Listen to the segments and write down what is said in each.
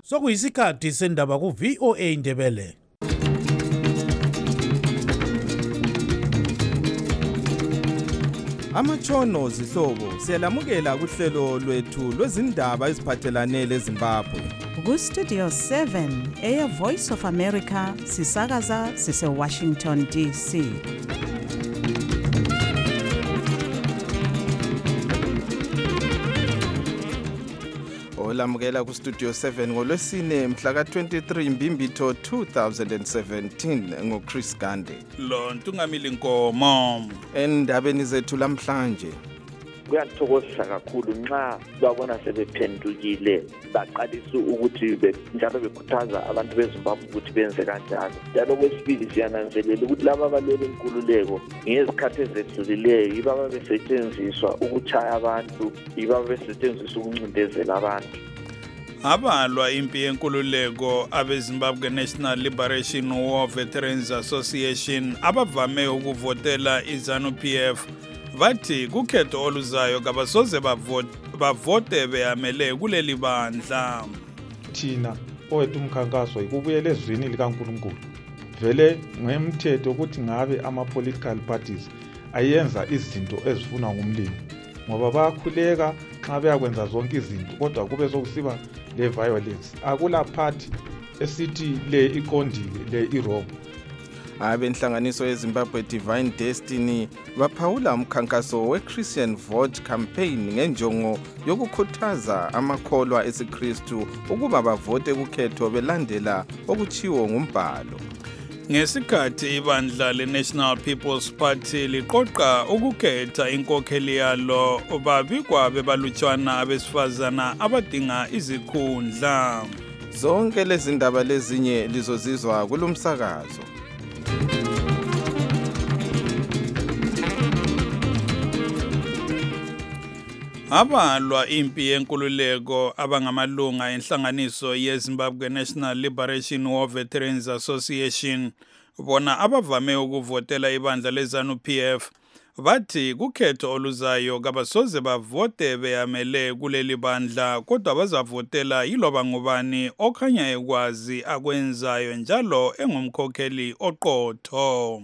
Sokuyisikhathi sendaba ku VOA Indebele. Amatshono zihlobo siyalamukela kuhlelo lwethu lwezindaba eziphathelane leZimbabwe. Ku Studio 7 Air Voice of America sisakaza sise Washington DC. Olamukela ku Studio 7 ngolwesine mhla ka-23 Mbimbitho 2017 ngoChris Gande. Lo Ntungamili Nkomo. Endabeni zethu lamhlanje. Kuyathokozisa kakhulu nxa babona sebephendukile baqalisa ukuthi njalo bekhuthaza abantu beZimbabwe ukuthi benze kanjalo. Njalo kwesibili siyananzelela ukuthi laba abalwela inkululeko ngezikhathi ezedlulileyo yibo besetshenziswa ukuchaya abantu, yibo besetshenziswa ukuncindezela abantu. Abalwa impi yenkululeko abeZimbabwe National Liberation War Veterans Association abavame ukuvotela iZANU-PF bathi kukhetho oluzayo kabasoze bavote beyamele kuleli bandla. Thina owethu umkhankaso ikubuyela ezwini likaNkulunkulu. Vele ngemthetho ukuthi ngabe ama-political parties ayenza izinto ezifunwa ngumlimi ngoba bayakhuleka nxa beyakwenza zonke izinto kodwa kube sokusiba le violence. Akula party esithi le iqondile le iwrong. Abenhlanganiso yeZimbabwe Divine Destiny baphawula umkhankaso we-Christian Vote Campaign ngenjongo yokukhuthaza amakholwa esiKristu ukuba bavote kukhetho belandela okuchiwo ngumbhalo. Ngesikhathi ibandla le-National People's Party liqoqa ukukhetha inkokheli yalo babikwa bebalutshwana abesifazana abadinga izikhundla. Zonke lezi ndaba lezinye lizozizwa kulomsakazo. Abalwa impi yenkululeko abangamalunga enhlanganiso yeZimbabwe National Liberation War Veterans Association bona abavame ukuvotela ibandla leZANU-PF bathi kukhetho oluzayo kabasoze bavote beyamele kuleli bandla kodwa bazavotela yiloba ngubani okhanya ekwazi akwenzayo njalo engumkhokheli oqotho.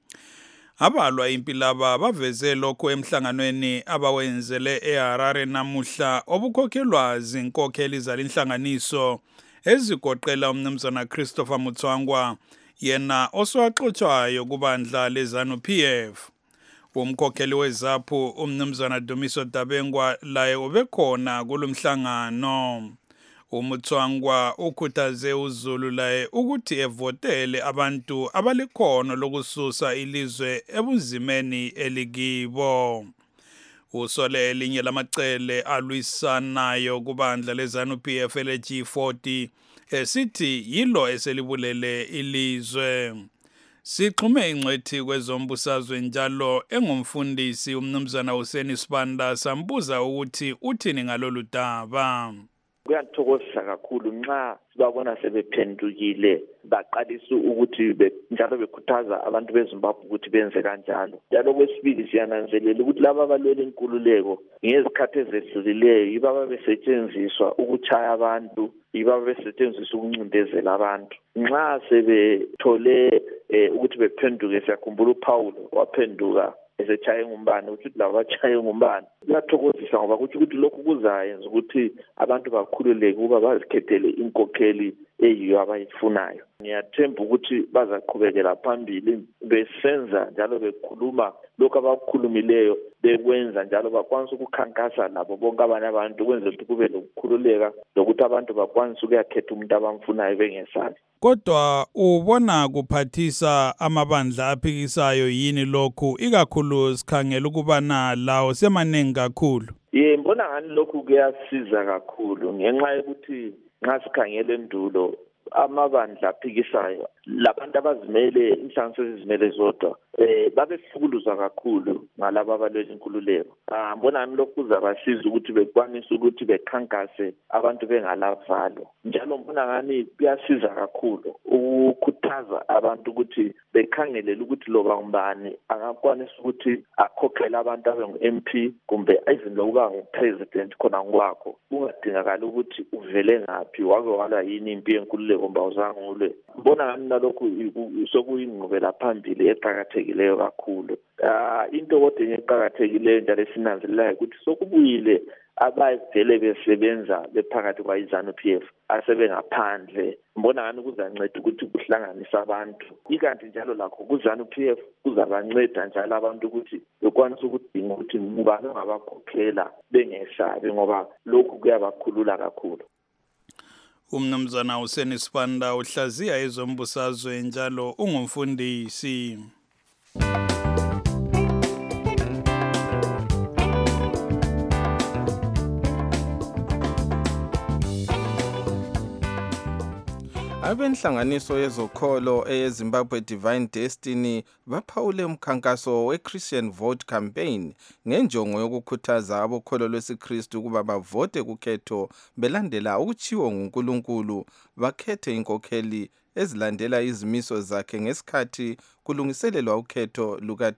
Abalwa impi laba baveze lokho emhlanganweni abawenzele eHarare namuhla obukhokhelwa zinkokheli zalinhlanganiso ezigoqela umnumzana Christopher Mutswangwa yena oswaxotshwayo kubandla leZANU-PF. Umkhokheli weZAPU umnumzana Dumiso Dabengwa laye ubekhona kulomhlangano. Umutswangwa ukhuthaze uZulu laye ukuthi evotele abantu abalikhono lokususa ilizwe ebunzimeni elikibo. Usole elinye lamacele alwisanayo kubandla leZANU-PF leG40 esithi yilo eselibulele ilizwe. Sixhume ingcwethi kwezombusazwe njalo engumfundisi umnumzana Hussein Sibanda sambuza ukuthi uthini ngalolu daba. Kuyathokozisa kakhulu nxa babona sebephendukile baqalisa ukuthi njalo bekhuthaza abantu beZimbabwe ukuthi benze kanjalo. Njalo kwesibili siyananzelela ukuthi laba abalwela inkululeko ngezikhathi ezedlulileyo yibo besetshenziswa ukuchaya abantu, yibo besetshenziswa ukuncindezela abantu. Nxa sebethole ukuthi bephenduke siyakhumbula uPaulo waphenduka esechaye ngumbane ukuthi laba bachaye ngumbane. Kuyathokozisa ngoba ukuthi lokhu kuzayenza ukuthi abantu bakhululeke ukuba bazikhethele inkokheli eyiyo abayifunayo. Ngiyathemba ukuthi bazaqhubekela phambili besenza njalo bekhuluma lokho abakhulumileyo bekwenza njalo bakwanisa ukukhankasa nabo bonke abanye abantu ukwenzela ukuthi kube lokukhululeka lokuthi abantu bakwanisa ukuyakhetha umuntu abamfunayo bengesabi. Kodwa ubona kuphathisa amabandla aphikisayo yini lokhu ikakhulu sikhangela ukuba lawo semaningi kakhulu? Mbona ngani lokhu kuyasiza kakhulu ngenxa yokuthi nxa sikhangela endulo amabandla aphikisayo labantu abazimele inhlanganiso ezizimele zodwa babehlukuluza kakhulu ngalabo abalwela inkululeko. Ngibona lokhu kuzabasiza ukuthi bekwanise ukuthi bekhankase abantu bengalavalo. Njalo ngibona ngani kuyasiza kakhulu ukukhuthaza abantu ukuthi bekhangelele ukuthi loba ngubani angakwanisa ukuthi akhokhele abantu abengu-MP kumbe even lokuba ngu-president khona ngokwakho. Kungadingakala ukuthi uvele ngaphi, wake walwa yini impi yenkululeko mba uzange ulwe. Ngibona ngani nalokhu sokuyingqubela phambili eqhakathekileyo kakhulu. Into kodwa eqhakathekileyo njalo esinanzelelayo ukuthi sokubuyile abavele besebenza bephakathi kwayi-ZANU-PF asebengaphandle. Ngibona ngani kuzanceda ukuthi kuhlanganise abantu. Ikanti njalo lakho ku-ZANU-PF kuzabanceda njalo abantu ukuthi bekwanise ukudinga ukuthi ngubani ongabakhokhela bengesabi ngoba lokhu kuyabakhulula kakhulu. Umnumzana Hussein Sibanda uhlaziya ezombusazwe njalo ungumfundisi. Abenhlanganiso yezokholo eyeZimbabwe Divine Destiny baphawule umkhankaso we-Christian Vote Campaign ngenjongo yokukhuthaza abokholo lwesiKristu ukuba bavote kukhetho belandela ukutshiwo nguNkulunkulu bakhethe inkokheli ezilandela izimiso zakhe ngesikhathi kulungiselelwa ukhetho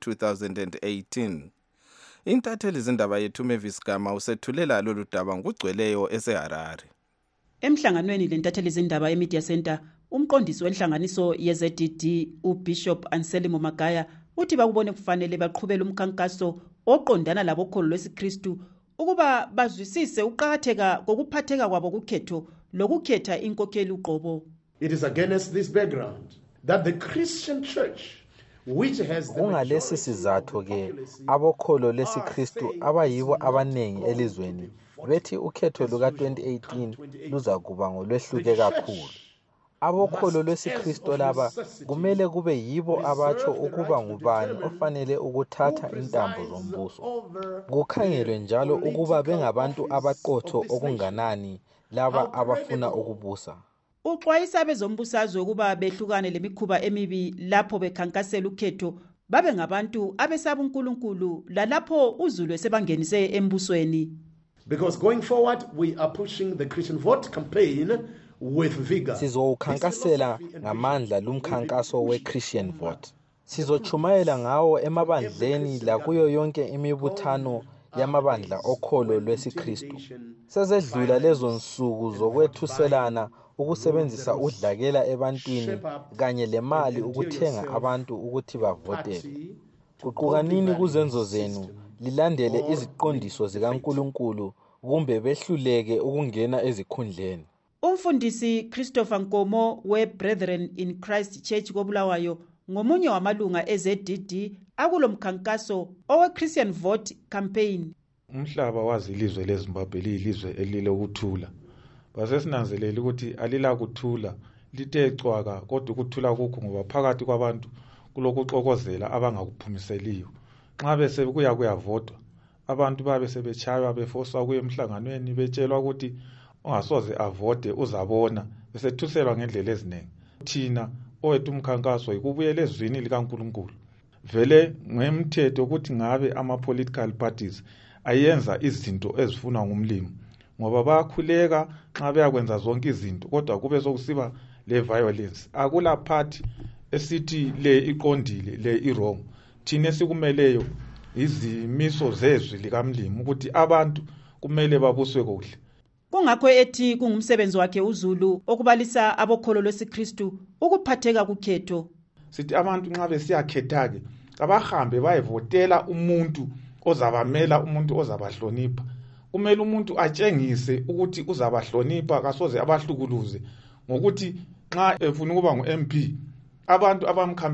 luka-2018. Intatheli zindaba yethu Mavis Gama usethulela lolu daba ngugcweleyo eseHarare. Emhlanganweni lentatheli zindaba eMedia Center, umqondisi wenhlanganiso yeZDD uBishop Anselmo Magaya uthi bakubone kufanele baqhubele umkhankaso oqondana labokholo lwesiKristu ukuba bazwisise ukuqhakatheka kokuphatheka kwabo kukhetho lokukhetha inkokheli uqobo. It is against this background that the Christian Church kungalesi sizathu ke abokholo lesiKristu abayibo abanengi elizweni bethi ukhetho luka-2018 luza kuba ngolwehluke kakhulu. Abokholo lwesiKristu laba kumele kube yibo abatsho ukuba ngubani ofanele ukuthatha intambo zombuso. Kukhangelwe njalo ukuba bengabantu abaqotho okunganani laba abafuna ukubusa. Uxwayisa bezombusazwe ukuba behlukane lemikhuba emibi lapho bekhankasela ukhetho babe ngabantu abesaba uNkulunkulu lalapho uzulu sebangenise embusweni. Because going forward we are pushing the Christian Vote Campaign with vigor. Sizokhankasela ngamandla lumkhankaso we-Christian Vote. Sizochumayela ngawo emabandleni lakuyo yonke imibuthano yamabandla okholo lwesiKristu. Sezedlula lezo nsuku zokwethuselana ukusebenzisa udlakela ebantwini kanye lemali ukuthenga abantu ukuthi bavotele. Kuqukanini kuzenzo zenu lilandele iziqondiso zikaNkulunkulu kumbe behluleke ukungena ezikhundleni. Umfundisi Christopher Nkomo we-Brethren in Christ Church koBulawayo ngomunye wamalunga eZDD akulo mkhankaso owe-Christian Vote Campaign. Umhlaba wazi ilizwe leZimbabwe liyilizwe elilokuthula. Basesinanzelela ukuthi alila kuthula lithe cwaka kodwa ukuthula kukho ngoba phakathi kwabantu kulokuxokozela abangakuphumiseliyo. Nxa bese kuyavotwa abantu babe sebechaywa befoswa kuye emhlanganweni betshelwa ukuthi ungasoze avote uzabona besethuselwa ngendlela eziningi. Thina owethu umkhankaso ikubuyela ezwini likaNkulunkulu. Vele ngemthetho ukuthi ngabe ama-political parties ayenza izinto ezifunwa ngumlimi ngoba bayakhuleka nxa beyakwenza zonke izinto kodwa kube sokusiba le violence. Akula party esithi le iqondile le irong. Thina sikumeleyo izimiso zezwi likamlimi ukuthi abantu kumele babuswe kuhle. Kungakho ethi kungumsebenzi wakhe uZulu okubalisa abokholo lwesiKristu ukuphatheka kukhetho. Sithi abantu nxa besiyakhetha ke abahambe bayevotela umuntu ozabamela, umuntu ozabahlonipha. Kumele umuntu atshengise ukuthi uzabahlonipha kasoze abahlukuluze ngokuthi nxa efuna ukuba ngu-MP abantu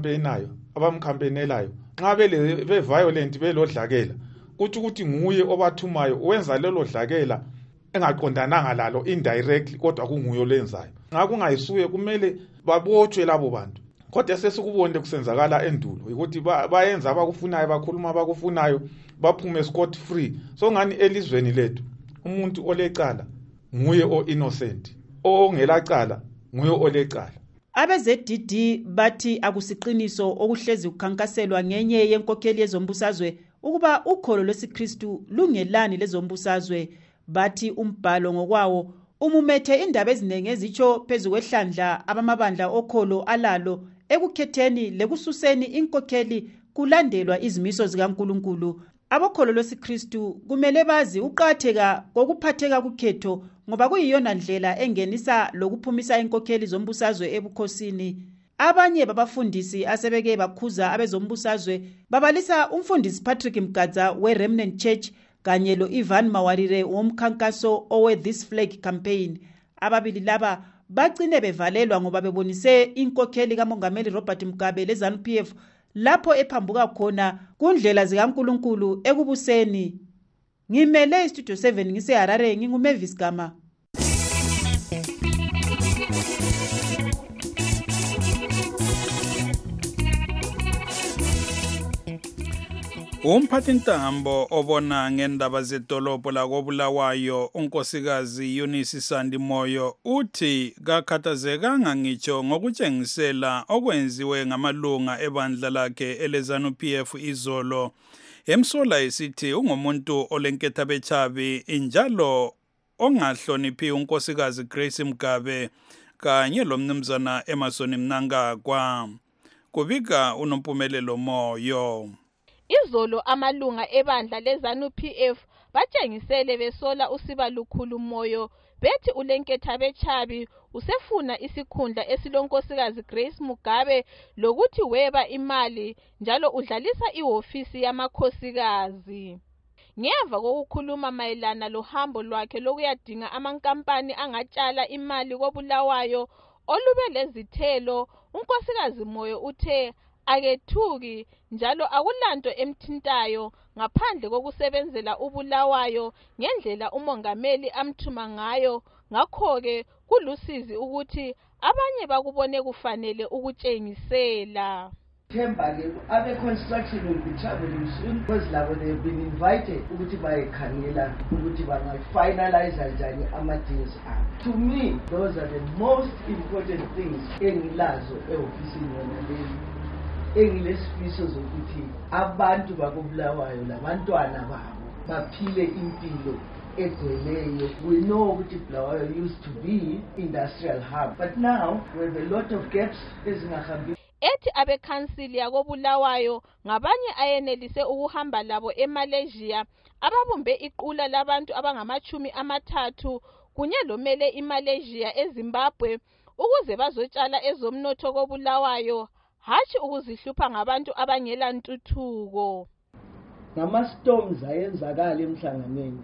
abamkhampenelayo nxa be-violent belodlakela kuthi ukuthi nguye obathumayo wenza lelo dlakela engaqondananga lalo indirectly kodwa kunguye lenzayo. Ngakho kungayisuye kumele babotshwe labo bantu. Kodwa sesikubonile kusenzakala endulo ukuthi bayenza abakufunayo bakhuluma abakufunayo baphume scot free. So ngani elizweni lethu umuntu olecala nguye o-innocent, ongelacala nguye olecala. Abe-ZDD bathi akusiqiniso okuhlezi kukhankaselwa ngenye yenkokheli yezombusazwe ukuba ukholo lwesiKristu lungelani lezombusazwe. Bathi umbhalo ngokwawo umumethe indaba eziningi ezitsho phezu kwehlandla abamabandla okholo alalo ekukhetheni lekususeni inkokheli kulandelwa izimiso zikaNkulunkulu. Abokholo lwesiKristu kumele bazi uqatheka kokuphatheka kukhetho ngoba kuyiyona ndlela engenisa lokuphumisa inkokheli zombusazwe ebukhosini. Abanye babafundisi asebeke bakhuza abezombusazwe babalisa umfundisi Patrick Mgadza we-Remnant Church kanye lo-Ivan Mawarire womkhankaso owe-This Flag Campaign. Ababili laba bagcine bevalelwa ngoba bebonise inkokheli kaMongameli Robert Mugabe le-ZANU-PF lapho ephambuka khona kundlela zikaNkulunkulu ekubuseni. Ngimele iStudio 7 ngiseHarare, nginguMavis Gama. Umphathintambo obona ngendaba zedolobho lakoBulawayo unkosikazi Eunice Sandi Moyo uthi kakhathazekanga ngitsho ngokutshengisela okwenziwe ngamalunga ebandla lakhe eleZANU-PF izolo. Emsola isithi ungumuntu olenketha bechabi njalo ongahloniphi unkosikazi Grace Mugabe kanye lomnumzana Emerson Mnangagwa. Kubika unompumelelo Moyo. Izolo amalunga ebandla leZANU-PF batshengisele besola uSibalukhulu Moyo bethi ulenketha bechabi usefuna isikhundla esilonkosikazi Grace Mugabe lokuthi weba imali njalo udlalisa ihofisi yamakhosikazi. Ngemva kokukhuluma mayelana lohambo lwakhe lokuyadinga amankampani angatshala imali koBulawayo olube lezithelo, unkosikazi Moyo uthe akethuki njalo akulanto emthintayo ngaphandle kokusebenzela uBulawayo ngendlela umongameli amthuma ngayo. Ngakho-ke kulusizi ukuthi abanye bakubone kufanele ukutshengisela. Themba-ke abe-construction will be traveling soon because labo they have been invited ukuthi bayekhangela ukuthi bangafinalize njani ama-deals abo. To me, those are the most important things engilazo ehofisini yona leyi. Engilesifiso zokuthi abantu bakoBulawayo labantwana babo baphile impilo egcweleyo. We know ukuthi Bulawayo used to be industrial hub, but now we have a lot of gaps ezingahambi. Ethi abekhansili yakoBulawayo ngabanye ayenelise ukuhamba labo eMalaysia ababumbe iqula labantu abangama-30 kunye lomele iMalaysia eZimbabwe ukuze bazotshala ezomnotho koBulawayo, hatshi ukuzihlupha ngabantu abangela ntuthuko. Ngama-storms ayenzakala emhlanganweni,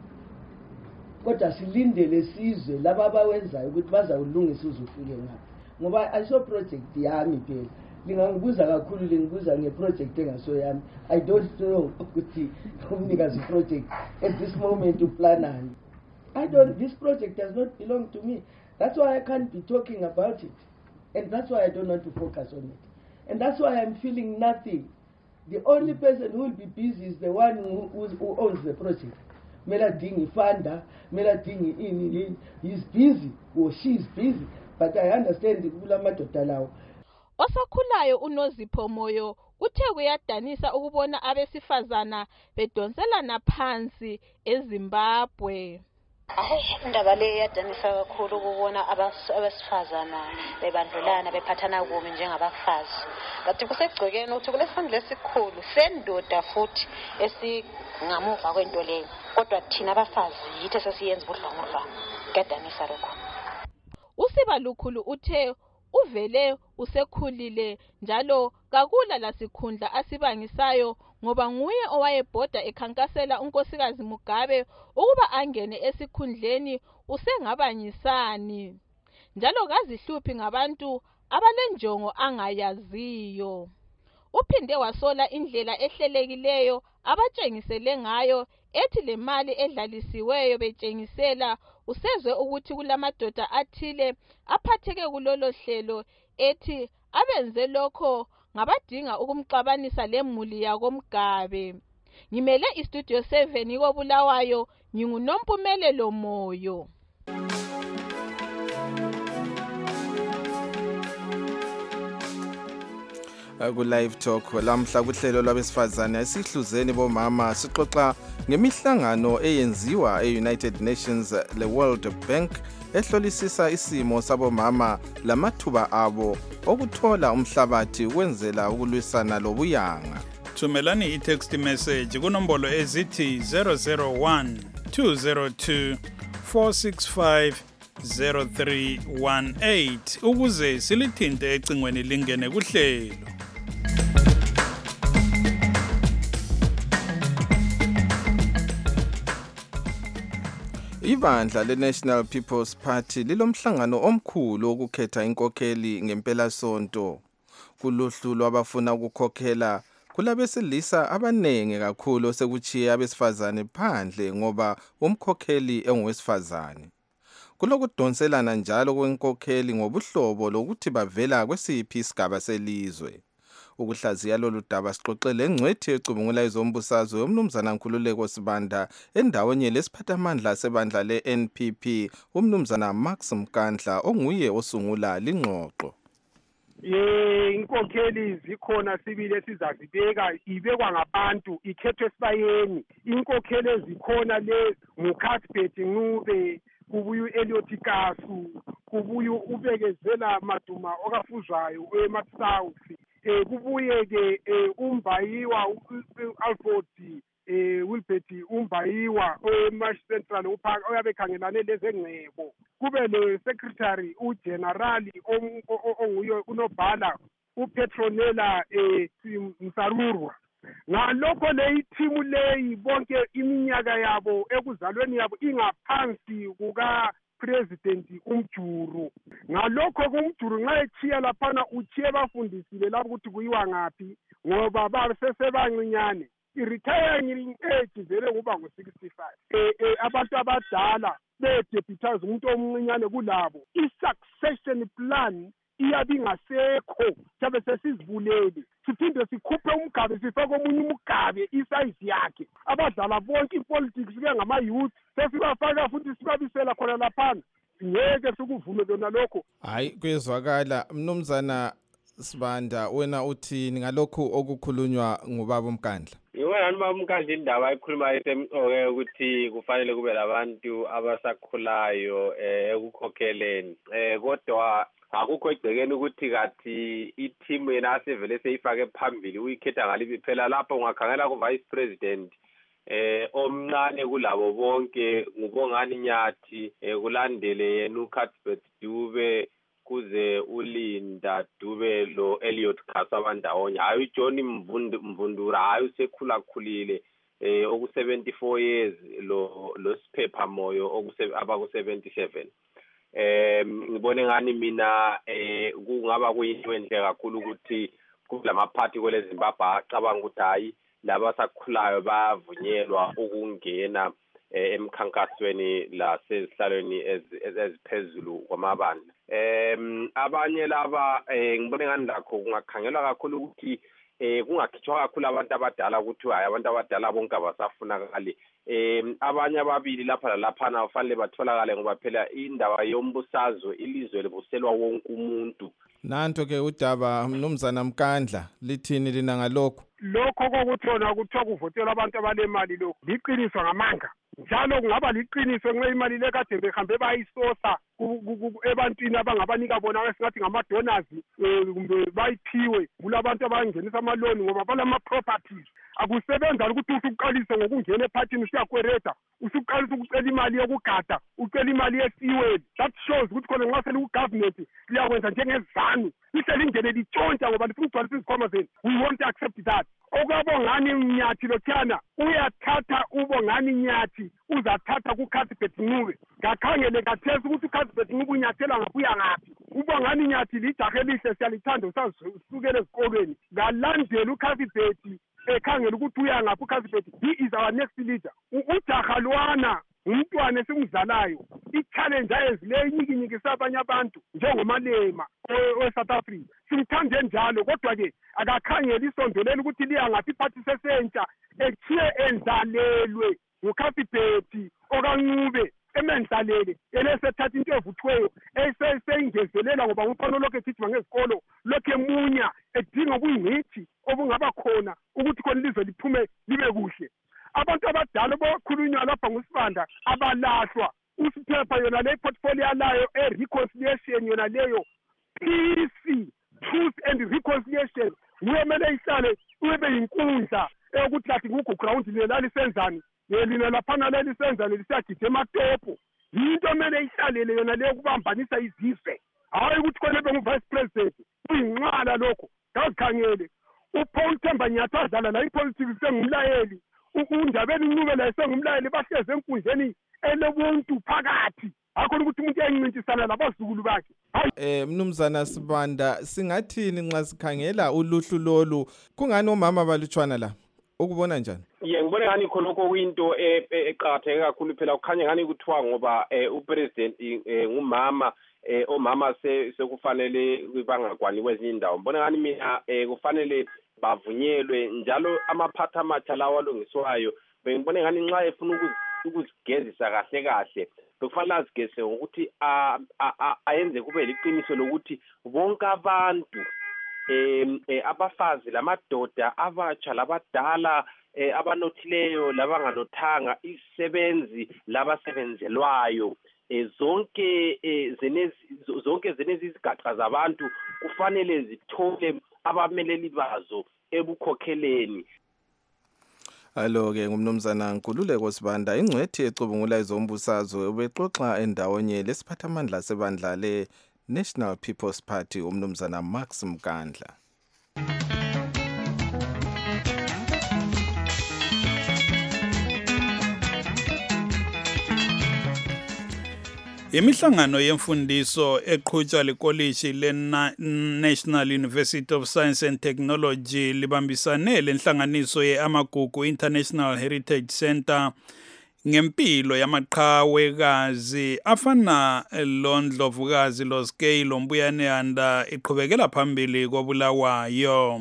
kodwa silindele sizwe laba abawenzayo ukuthi bazawulungisa uzufike ngapha. Ngoba ayiso project yami phela, lingangibuza kakhulu lingibuza ngeproject engasoyami. I don't know ukuthi umnikazi project at this moment uplanani. This project does not belong to me. That's why I can't be talking about it, and that's why I don't want to focus on it. And that's why I'm feeling nothing. The only person who will be busy is the one who owns the project. Meladingi Fanda, Meladingi Inilin, he's busy, or she's busy, but I understand the Ulamadoda lawo. Osakhulayo uNozipho Moyo uthe kuyadanisa ukubona abesifazana bedonselana phansi eZimbabwe. Indaba le yadanisa kakhulu ukubona abesifazana bebandlulana bephathana kubi njengabafazi. Kanti kusegcekeni ukuthi kulesifundile esikhulu sendoda futhi esingamuva kwento leyo. Kodwa thina abafazi yithe sesiyenza ubudlwangudlwangu. Kuyadanisa lokho. Usibalukhulu uthe uvele usekhulile njalo kakula lasikhundla asibangisayo ngoba nguye owayebhoda ekhankasela unkosikazi Mugabe ukuba angene esikhundleni usengabanyisani njalo kazihluphi ngabantu abalenjongo angayaziyo. Uphinde wasola indlela ehlelekileyo abatshengisele ngayo ethi le mali edlalisiweyo betshengisela usezwe ukuthi kulamadoda athile aphatheke kulolo hlelo ethi abenze lokho ngabadinga ukumxabanisa lemuli yakoMgabe. Ngimele iStudio 7 koBulawayo, ngingunompumelelo Moyo. Ku-Live Talk lamhla kuhlelo lwabesifazane esihluzeni bomama sixoxa ngemihlangano eyenziwa e-United Nations le-World Bank ehlolisisa isimo sabomama lamathuba abo okuthola umhlabathi kwenzela ukulwisana lobuyanga. Thumelani i-text message kunombolo ezithi 001 202 465 0318 ukuze silithinte ecingweni lingene kuhlelo. Ibandla le-National People's Party lilomhlangano omkhulu wokukhetha inkokheli ngempela sonto. Kuluhlu lwabafuna ukukhokhela kulabesilisa abanengi kakhulu osekuchiye abesifazane phandle ngoba umkhokheli engowesifazane. Kulokudonselana njalo kwenkokheli ngobuhlobo lokuthi bavela kwesiphi isigaba selizwe. Ukuhlaziya lolu daba sixoxele ngcwethi ecubungula izombusazwe yomnumzana Nkhululeko Sibanda endaweni lesiphathamandla sebandla le-NPP umnumzana Max Mkandla onguye osungula lingxoxo. Inkokheli zikhona sibili esizazibeka ibekwa ngabantu ikhethwe esibayeni. Inkokheli ezikhona le nguCathbert Ncube, kubuye u-Eliot Kasu, kubuye ubekezela Maduma okafuzwayo eMatsouth, kubuye ke uMbayiwa Alford Wilbert uMbayiwa eMash Central oyabe khangelane lezengcebo. Kube le secretary ugeneral onguye unobhala uPetronella Msarurwa. Ngalokho le team leyi bonke iminyaka yabo ekuzalweni yabo ingaphansi kuka President uMjuru. Ngalokho kuMjuru nxa echiya laphana uchiye bafundisile lapho ukuthi kuyiwa ngapi ngoba basesebancinyane. I-retiring age vele kuba ngo-65. Abantu abadala be-deputize umuntu omncinyane kulabo. I-succession plan iyabe ingasekho sabe sesizivulele siphinde sikhuphe umgabe sifake omunye umgabe isize yakhe. Abadala bonke ipolitics ngama-youth sesibafaka futhi sibabisela khona laphana. Ngeke sikuvume lona lokho. Hayi kuyezwakala mnumzana Sibanda wena uthini ngalokho okukhulunywa ngubaba uMkandla? Yona ubaba uMkandla indaba ayikhuluma esemqoke ukuthi kufanele kube labantu abasakhulayo ekukhokheleni. Kodwa akukho egcekeni ukuthi kathi i-team yena asevele seyifake phambili uyikhetha ngalibi phela lapho ungakhangela ku-vice president omncane kulabo bonke ngubongani Nyathi, kulandele yena uCathbert Dube, kuze uLinda Dube lo Eliot Kasu abandawonye. Hayi uJohn Mvundura hayi usekhulakhulile oku-74 years lo Siphepha Moyo abaku-77. Ngibone ngani mina kungaba kuyinto enhle kakhulu ukuthi kulamaphathi kwele Zimbabwe acabanga ukuthi hayi laba sakhulayo bavunyelwa ukungena emkhankasweni lasezihlalweni eziphezulu kwamabandla. Abanye laba ngibone ngani lakho kungakhangelwa kakhulu ukuthi kungakhitshwa kakhulu abantu abadala ukuthi hayi abantu abadala bonke abasafunakali. Abanye ababili lapha nalaphana kufanele batholakale ngoba phela indaba yombusazwe ilizwe libuselwa wonke umuntu. Nanto ke udaba mnumzana Mkandla lithini lina ngalokho? Lokho kokuthona kuthiwa kuvotelwa abantu abalemali lokho liqiniswa ngamanga. Njalo kungaba liqiniso nxa imali lekade behambe bayisosa ebantwini abangabanika bona esingathi ngama-donors kumbe bayiphiwe kulabantu abangenisa amaloni ngoba balama-properties. Akusebenza ukuthi usuqalise ngokungena ephathini usiyakwereta usuqalisa ukucela imali yokugada ucela imali yesiweli. That shows ukuthi khona nxa seliku-government liyakwenza njengezanu lihle lingene litshontsha ngoba lifuna ukugcwalisa izikhwama zenu. We won't accept that. Okabongani Nyathi lokhana uyathatha ubongani Nyathi uzathatha kuCathbert Ncube. Ngakhangele kathesi ukuthi uCathbert Ncube unyathela ngabuya ngaphi. Ubongani Nyathi lijahe elihle siyalithanda usasukele ezikolweni. Ngalandela uCathbert ekhangela ukuthi uya ngaphi uCathbert. He is our next leader. Ujaha lwana umntwana esimdlalayo i-challenge ayenzileyo inyikinyikisa abanye abantu njengomalema we-South Africa. Simthande njalo kodwa-ke akakhangela isondo leli ukuthi liya ngaphi iphathi sesentsha ethiye endlalelwe nguCathbert okaNcube emendlalele elesethatha into evuthiweyo eseyingezelela ngoba umfana lokho egijima ngezikolo lokho emunya edinga ubuyingqithi obungaba khona ukuthi khona ilizwe liphume libe kuhle. Abantu abadala bokhulunywa lapha nguSibanda abalahlwa usiphepha yona le portfolio yalayo reconciliation yona leyo peace, truth and reconciliation uyemele ihlale ube yinkundla ukuthi lathi kukho ground lalisenzani lelina laphana lelisenzani lisiyagide ematopo yinto emele ihlalele yona leyo kubambanisa izizwe hayi ukuthi khona bengu-vice president kuyinqala lokho ngazikhangele uPaul Themba Nyathadlala la ipolitics sengumlayeli undabeni uNcube esengumlayeli bahleze enkundleni elobuntu phakathi akho ukuthi umuntu uyancintisana labazukulu bakhe. Mnumzana Sibanda, singathini nxa sikhangela uluhlu lolu kungani omama balutshwana la ukubona njani? Ngibona ngani khonokho kuyinto eqhatheke kakhulu phela kukhanya ngani kuthiwa ngoba upresident ngumama omama sekufanele bangakwani kwezinye indawo. Ngibona ngani mina kufanele bavunyelwe njalo amaphatha amatsha lawo alungiswayo bengibone ngani nxa efuna ukuzigezisa kahle kahle bekufanele azigeze ngokuthi ayenze kube liqiniso lokuthi bonke abantu abafazi lamadoda abatsha labadala abanothileyo labanganothanga isebenzi labasebenzelwayo zonke zenezi izigaxa zabantu kufanele zithole abameleli bazo ebukhokheleni. Alo-ke ngumnumzana Nkululeko Sibanda ingcwethi ecubungula izombusazwe ubexoxa endawonye lesiphathamandla sebandla le-National People's Party umnumzana Max Mkandla. Imihlangano yemfundiso eqhutshwa likoliji le-National University of Science and Technology libambisane lenhlanganiso ye-Amagugu International Heritage Center ngempilo yamaqhawekazi afana loNdlovukazi loSkay loMbuyane Yanda iqhubekela phambili koBulawayo.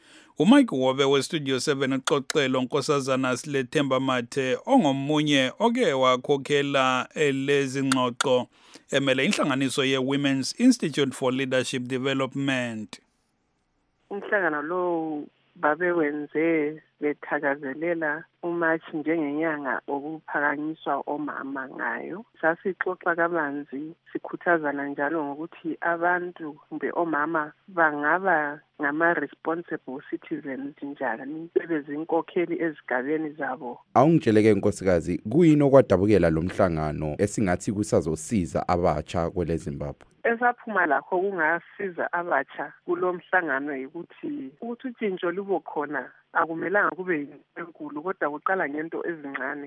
uMike Wobe weStudio 7 uxoxelo Nkosazana Silethemba Mathe ongomunye oke wakhokhela lezingxoxo emele inhlanganiso ye-Women's Institute for Leadership Development. Umhlangano lo babewenze bethakazelela uMashi njengenyanga okuphakanyiswa omama ngayo. Sasixoxa kabanzi sikhuthazana njalo ngokuthi abantu kumbe omama bangaba ngama-responsible citizens njani bebezinkokheli ezigabeni zabo. Awungitsheleke nkosikazi kuyini okwadabukela lo mhlangano esingathi kusazosiza abatsha kwele Zimbabwe? Esaphuma lakho kungasiza abatsha kulo mhlangano ukuthi utshintsho lubo khona akumelanga kube enkulu kodwa kuqala ngento ezincane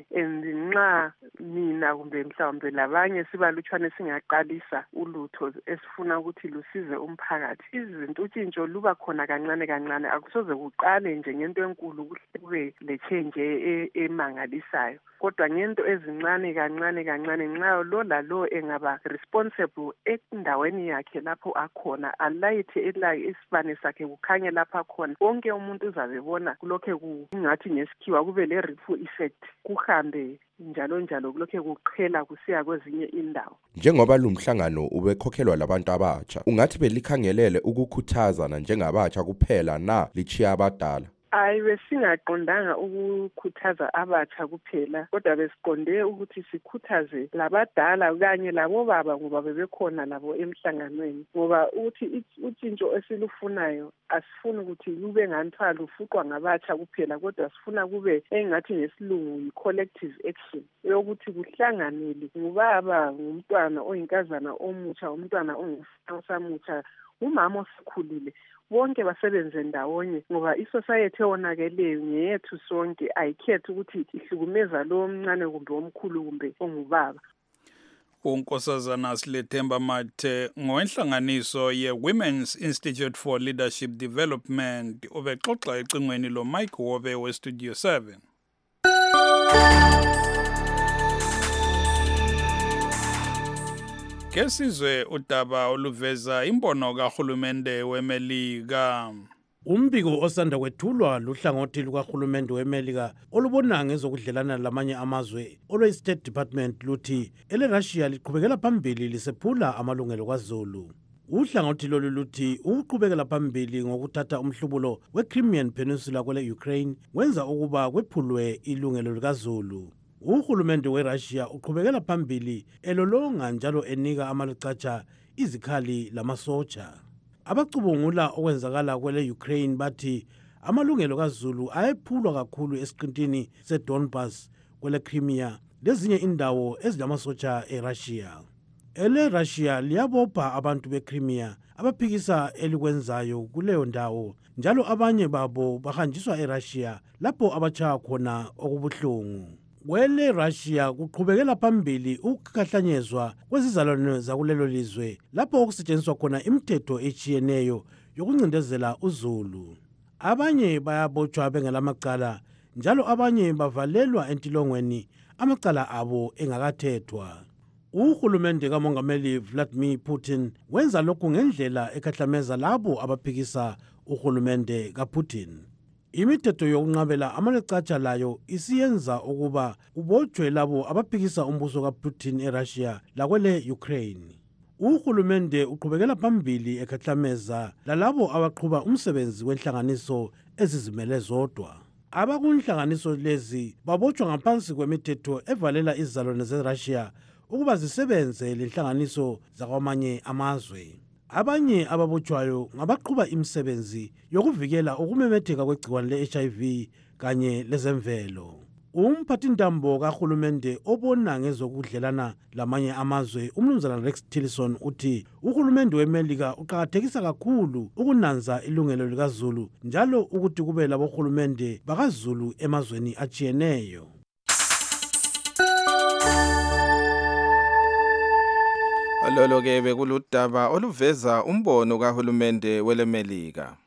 nxa mina kumbe mhlawumbe labanye sibalutshwane singaqalisa ulutho esifuna ukuthi lusize umphakathi izinto utshintsho luba khona kancane kancane akusoze kuqale nje ngento enkulu kube le change emangalisayo kodwa ngento ezincane kancane nxa lo lalo engaba responsible endaweni yakhe lapho akhona alayithe elayi isibane sakhe kukhanye lapha khona wonke umuntu uzabebona kulokhe kungathi ngesikhiwa kube le ripple effect kuhambe njalo kulokhe kuqhela kusiya kwezinye indawo. Njengoba lo mhlangano ubekhokhelwa labantu abatsha ungathi belikhangelele ukukhuthazana njengabatsha kuphela na lichiya abadala? Besingaqondanga ukukhuthaza abatsha kuphela kodwa besiqonde ukuthi sikhuthaze labadala kanye labo baba ngoba bebekhona labo emhlanganweni ngoba uthi utshintsho esilufunayo asifuni ukuthi lube nganthwa lufuqwa ngabatsha kuphela kodwa sifuna kube engathi ngesilungu yi-collective action yokuthi kuhlanganele ngubaba ngumntwana oyinkazana omutsha umntwana ongumfana osamutsha umama osekhulile bonke basebenze ndawonye ngoba isociety eyonakeleyo ngeyethu sonke ayikhethi ukuthi ihlukumeza lo omncane kumbe omkhulu kumbe ongubaba. uNkosazana Silethemba Mathe ngowenhlanganiso ye-Women's Institute for Leadership Development ubexoxa ecingweni lo Mike Wobe weStudio 7. Kesizwe udaba oluveza imbono kahulumende weMelika. Umbiko osanda kwethulwa luhlangothi lukahulumende weMelika olubona ngezokudlelana lamanye amazwe olwe-State Department luthi ele-Russia liqhubekela phambili lisephula amalungelo kwaZulu. Uhlangothi lolu luthi ukuqhubekela phambili ngokuthatha umhlubulo we-Crimean Peninsula kwele-Ukraine wenza ukuba kwephulwe ilungelo likaZulu. Uhulumende weRussia uqhubekela phambili elolonga njalo enika amalucatsha izikhali lamasotsha. Abacubungula okwenzakala kwele-Ukraine bathi amalungelo kaZulu ayephulwa kakhulu esiqintini seDonbas kwele-Crimea lezinye indawo ezilamasotsha eRussia. Ele-Russia liyabopha abantu beCrimea abaphikisa elikwenzayo kuleyo ndawo njalo abanye babo bahanjiswa eRussia lapho abachaya khona okubuhlungu. Kwele-Russia kuqhubekela phambili ukukhahlanyezwa kwezizalwane zakulelo lizwe lapho okusetshenziswa khona imithetho etshiyeneyo yokuncindezela uZulu. Abanye bayabotshwa bengelamacala njalo abanye bavalelwa entilongweni amacala abo engakathethwa. Uhulumende kaMongameli Vladimir Putin wenza lokhu ngendlela ekhahlameza labo abaphikisa uhulumende kaPutin. Imithetho yokunqabela amalucatsha layo isiyenza ukuba kubotshwe labo abaphikisa umbuso kaPutin eRussia lakwele-Ukraine. Uhulumende uqhubekela phambili ekhahlameza lalabo abaqhuba umsebenzi wenhlanganiso ezizimele zodwa. Abakunhlanganiso lezi babotshwa ngaphansi kwemithetho evalela izizalwane zeRussia ukuba zisebenze lenhlanganiso zakwamanye amazwe. Abanye ababotshwayo ngabaqhuba imisebenzi yokuvikela ukumemetheka kwegciwane le-HIV kanye lezemvelo. Umphathintambo kahulumende obona ngezokudlelana lamanye amazwe uMnumzana Rex Tillerson uthi uhulumende weMelika uqakathekisa kakhulu ukunanza ilungelo likaZulu njalo ukuthi kube labohulumende bakaZulu emazweni atshiyeneyo. Lolo ke bekuludaba oluveza umbono kahulumende weleMelika.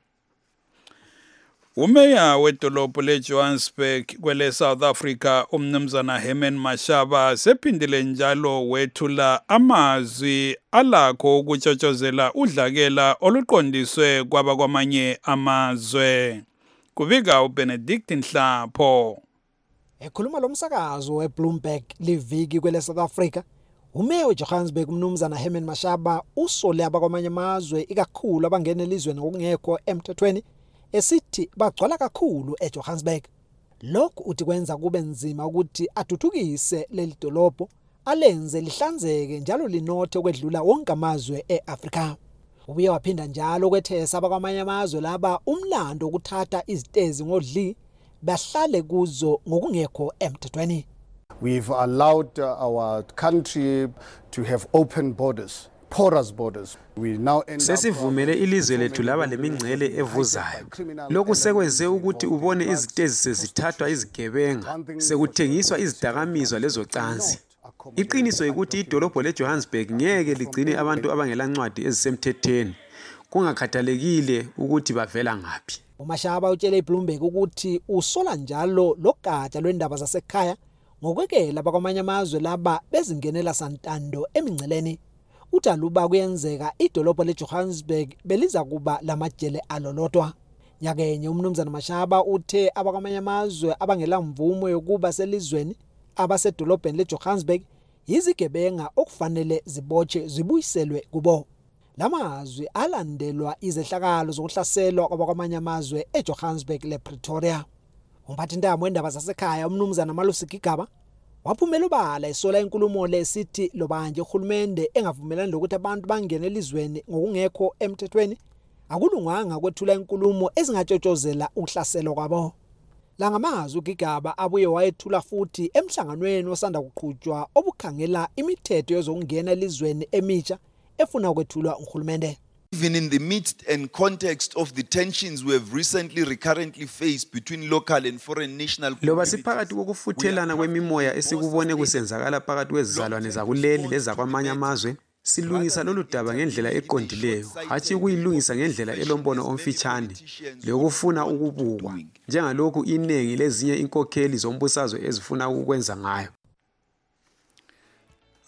Umeya wedolobho leJohannesburg kwele South Africa umnumzana Herman Mashaba sephindile njalo wethula amazwi alakho ukutshotshozela udlakela oluqondiswe kwabakwamanye amazwe. Kubika uBenedict Nhlapho. Ekhuluma lomsakazo weBloomberg liviki kwele South Africa, umeya weJohannesburg umnumzana Herman Mashaba usole abakwamanye amazwe ikakhulu abangena elizweni ngokungekho emthethweni esithi bagcwala kakhulu eJohannesburg. Lokhu uthi kwenza kube nzima ukuthi athuthukise leli dolobho alenze lihlanzeke njalo linothe ukwedlula wonke amazwe eAfrika. Ubuye waphinda njalo kwethesa abakwamanye amazwe laba umlando ukuthatha izitezi ngodli bahlale kuzo ngokungekho emthethweni. We've allowed our country to have open borders, porous borders. We now end Sesivumele ilizwe lethu laba lemingcele evuzayo. Lokhu sekwenze ukuthi ubone izitezi sezithathwa izigebenga, sekuthengiswa izidakamizwa lezocansi. Iqiniso ukuthi idolobho leJohannesburg ngeke ligcine abantu abangelancwadi ezisemthethweni, kungakhathalekile ukuthi bavela ngaphi. uMashaba utshele iBloomberg ukuthi usola njalo logatsha lwendaba zasekhaya ngokwekela bakwamanye amazwe laba bezingenela santando emingceleni. Utaluba kuyenzeka idolobho leJohannesburg beliza kuba lamajele alolodwa. Nyakenye umnumzana Mashaba uthe abakwamanye amazwe abangela mvumo yokuba selizweni abasedolobheni leJohannesburg yizigebenga okufanele zibotshe zibuyiselwe kubo. Lamazwi alandelwa izehlakalo zokuhlaselwa kwabakwamanye amazwe eJohannesburg lePretoria. Umphathintambo wendaba zasekhaya umnumzana Malusi Gigaba waphumela ubala esola inkulumo lesithi lobanje uhulumende engavumelani lokuthi abantu bangene elizweni ngokungekho emthethweni akulunganga kwethula inkulumo ezingatshotshozela uhlaselwa kwabo. La ngamazwi uGigaba abuye wayethula futhi emhlanganweni osanda kuqhutshwa obukhangela imithetho yezokungena elizweni emitsha efuna ukwethulwa uhulumende. Even in the midst and context of the tensions we have recurrently faced between local and foreign national loba siphakathi kokufuthelana kwemimoya esikubone kusenzakala phakathi kwezizalwane zakuleli lezakwamanye amazwe, silungisa lolu daba ngendlela eqondileyo, hathi kuyilungisa ngendlela elombono omfitshane lokufuna ukubukwa njengalokhu iningi lezinye inkokheli zombusazwe ezifuna ukwenza ngayo.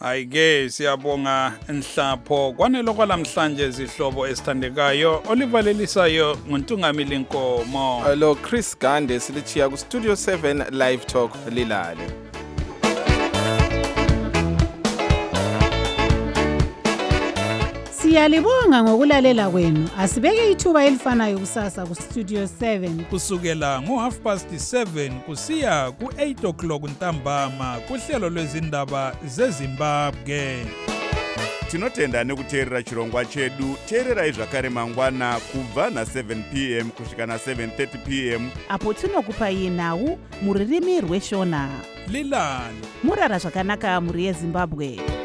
Ayike siyabonga Nhlapho kwanele kwalamhlanje izihlobo esithandekayo olivalelisayo nguNtungamili Nkomo. Lo Chris Gande silichiya ku Studio 7 Live Talk lilale. Siyalibonga ngokulalela kwenu. Asibeke ithuba elifanayo kusasa ku Studio 7 kusukela ngo7:30 kusiya ku8 o'clock ntambama kuhlelo lwezindaba zeZimbabwe. Tinotenda nekuteerera chirongwa chedu. Teererai zvakare mangwana kubva na7 p.m. kusvika na7:30 p.m. apo tinokupai nhau muririmi rweshona. Lilani murara zvakanaka muri yeZimbabwe.